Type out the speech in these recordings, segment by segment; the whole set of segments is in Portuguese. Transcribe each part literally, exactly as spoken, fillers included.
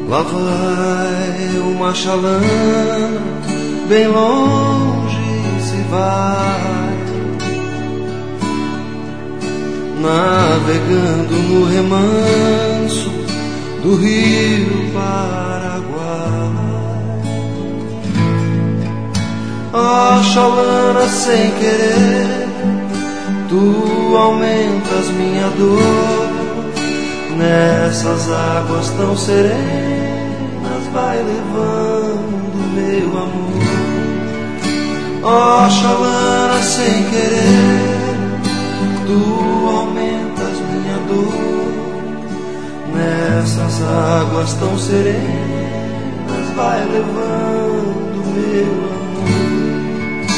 Lá vai uma chalana, bem longe se vai, navegando no remanso do rio Paraguai. Ó chalana, sem querer, tu aumentas minha dor. Nessas águas tão serenas, vai levando meu amor. Ó chalana, sem querer, tu aumentas minha dor. Nessas águas tão serenas, vai levando meu amor.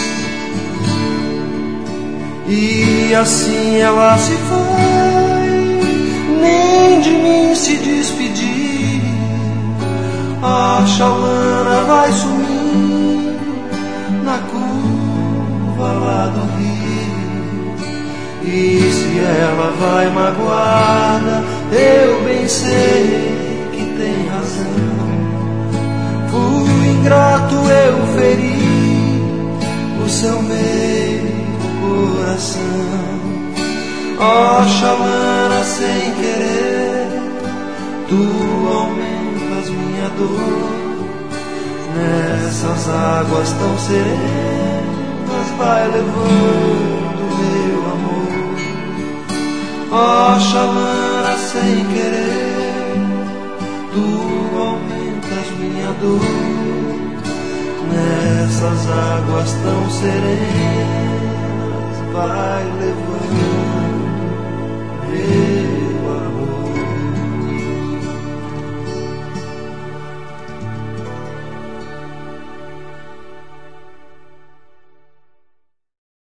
E assim ela se foi, nem de mim se despedir. A chalana vai sumir na curva lá do rio. E se ela vai magoada, eu bem sei que tem razão. Fui ingrato, eu feri o seu meio coração. Ó chalana, sem querer, tu aumentas minha dor. Nessas águas tão serenas, vai levando meu amor. Ó chalana, sem querer, tu aumentas minha dor. Nessas águas tão serenas,